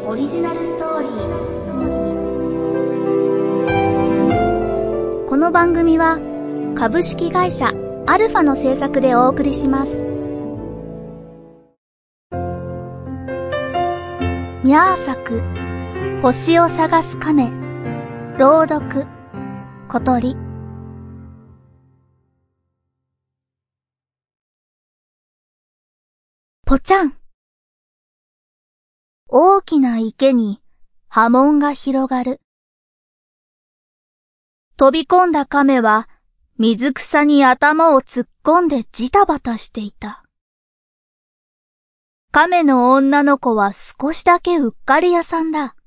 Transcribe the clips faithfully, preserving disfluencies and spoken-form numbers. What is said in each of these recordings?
オリジナルストーリー。この番組は株式会社アルファの制作でお送りします。ミャー作星を探す亀、朗読小鳥。ぽちゃん。大きな池に波紋が広がる。飛び込んだ亀は水草に頭を突っ込んでジタバタしていた。亀の女の子は少しだけうっかり屋さんだ。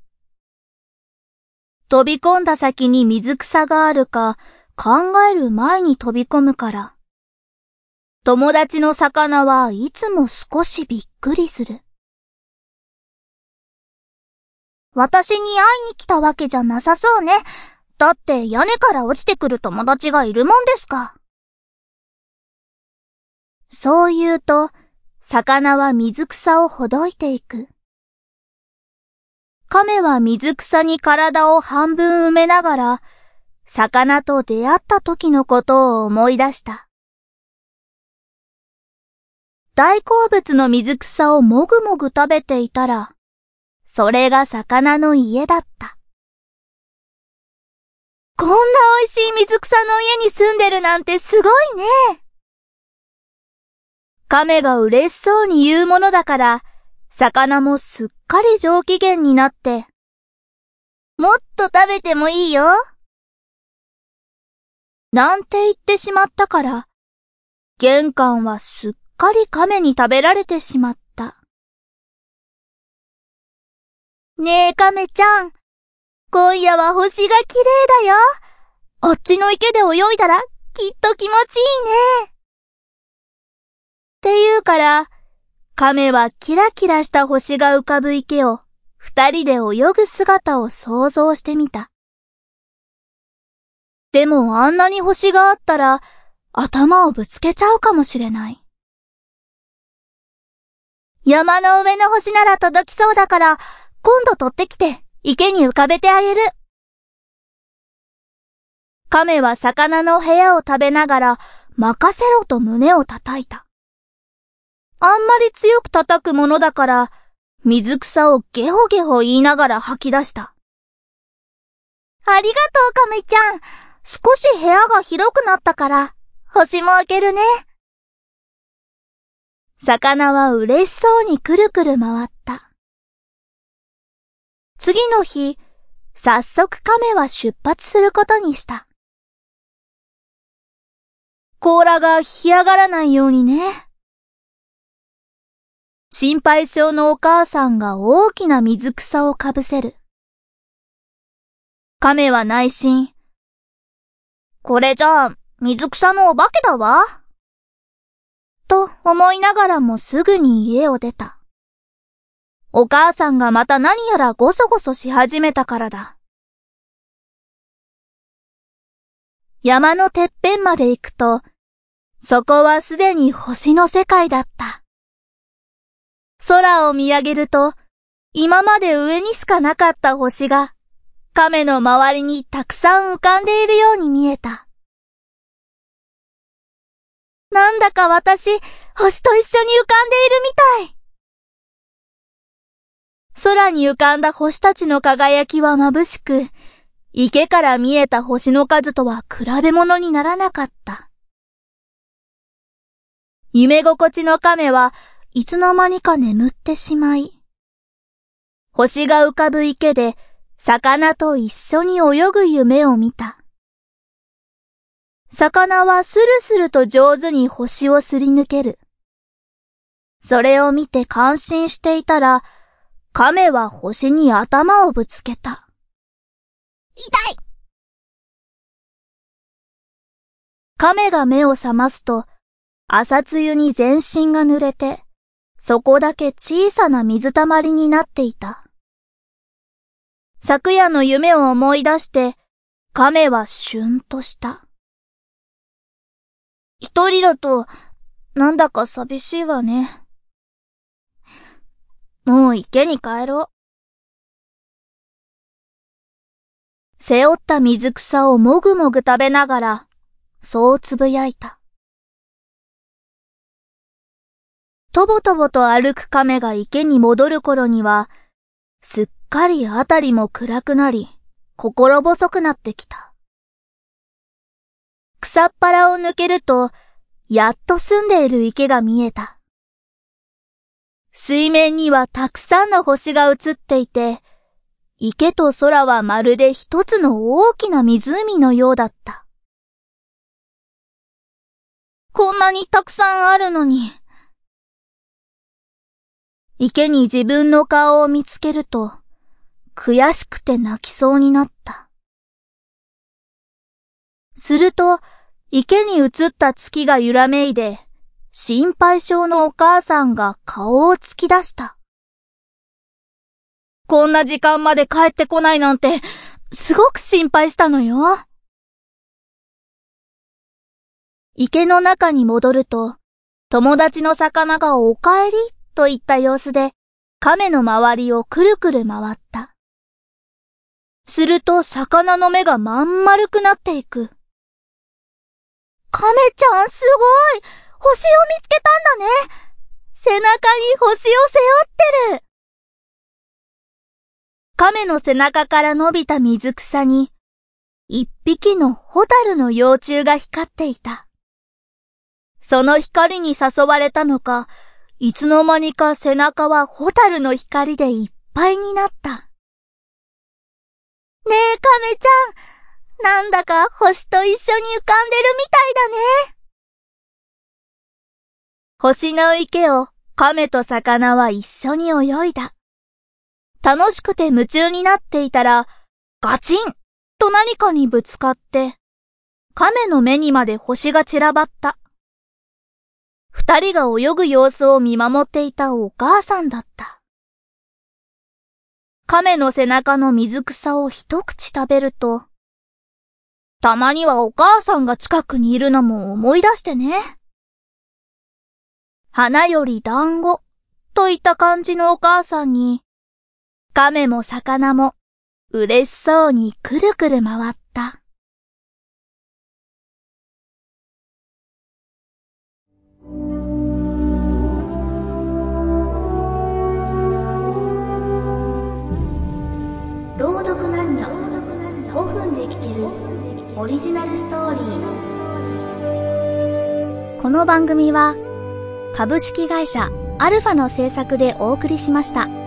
飛び込んだ先に水草があるか考える前に飛び込むから。友達の魚はいつも少しびっくりする。私に会いに来たわけじゃなさそうね。だって屋根から落ちてくる友達がいるもんですか。そう言うと、魚は水草をほどいていく。亀は水草に体を半分埋めながら、魚と出会った時のことを思い出した。大好物の水草をもぐもぐ食べていたら、それが魚の家だった。こんな美味しい水草の家に住んでるなんてすごいね。亀が嬉しそうに言うものだから、魚もすっかり上機嫌になって、もっと食べてもいいよ。なんて言ってしまったから、玄関はすっかり亀に食べられてしまった。ねえ亀ちゃん、今夜は星が綺麗だよ。あっちの池で泳いだらきっと気持ちいいね。って言うから、亀はキラキラした星が浮かぶ池を二人で泳ぐ姿を想像してみた。でもあんなに星があったら頭をぶつけちゃうかもしれない。山の上の星なら届きそうだから今度取ってきて池に浮かべてあげる。亀は魚の部屋を食べながら任せろと胸を叩いた。あんまり強く叩くものだから水草をゲホゲホ言いながら吐き出した。ありがとう亀ちゃん。少し部屋が広くなったから星も開けるね。魚は嬉しそうにくるくる回った。次の日、早速亀は出発することにした。甲羅が干上がらないようにね。心配性のお母さんが大きな水草をかぶせる。亀は内心、これじゃあ水草のお化けだわ。と思いながらもすぐに家を出た。お母さんがまた何やらゴソゴソし始めたからだ。山のてっぺんまで行くと、そこはすでに星の世界だった。空を見上げると、今まで上にしかなかった星が、亀の周りにたくさん浮かんでいるように見えた。なんだか私、星と一緒に浮かんでいるみたい。空に浮かんだ星たちの輝きは眩しく、池から見えた星の数とは比べ物にならなかった。夢心地の亀はいつの間にか眠ってしまい、星が浮かぶ池で魚と一緒に泳ぐ夢を見た。魚はスルスルと上手に星をすり抜ける。それを見て感心していたら、亀は星に頭をぶつけた。痛い！亀が目を覚ますと、朝露に全身が濡れて、そこだけ小さな水たまりになっていた。昨夜の夢を思い出して、亀はしゅんとした。一人だと、なんだか寂しいわね。もう池に帰ろう。 背負った水草をもぐもぐ食べながら、そうつぶやいた。とぼとぼと歩く亀が池に戻る頃には、すっかりあたりも暗くなり、心細くなってきた。草っぱらを抜けると、やっと住んでいる池が見えた。水面にはたくさんの星が映っていて、池と空はまるで一つの大きな湖のようだった。こんなにたくさんあるのに。池に自分の顔を見つけると、悔しくて泣きそうになった。すると、池に映った月が揺らめいで、心配性のお母さんが顔を突き出した。こんな時間まで帰ってこないなんて、すごく心配したのよ。池の中に戻ると、友達の魚がおかえりといった様子で、亀の周りをくるくる回った。すると魚の目がまん丸くなっていく。亀ちゃんすごい！星を見つけたんだね。背中に星を背負ってる。亀の背中から伸びた水草に、一匹のホタルの幼虫が光っていた。その光に誘われたのか、いつの間にか背中はホタルの光でいっぱいになった。ねえ亀ちゃん、なんだか星と一緒に浮かんでるみたいだね。星の池を亀と魚は一緒に泳いだ。楽しくて夢中になっていたら、ガチンと何かにぶつかって、亀の目にまで星が散らばった。二人が泳ぐ様子を見守っていたお母さんだった。亀の背中の水草を一口食べると、たまにはお母さんが近くにいるのも思い出してね。花より団子といった感じのお母さんに、亀も魚も嬉しそうにくるくる回った。朗読なんにょごふんで聞けるオリジナルストーリー。この番組は株式会社アルファの制作でお送りしました。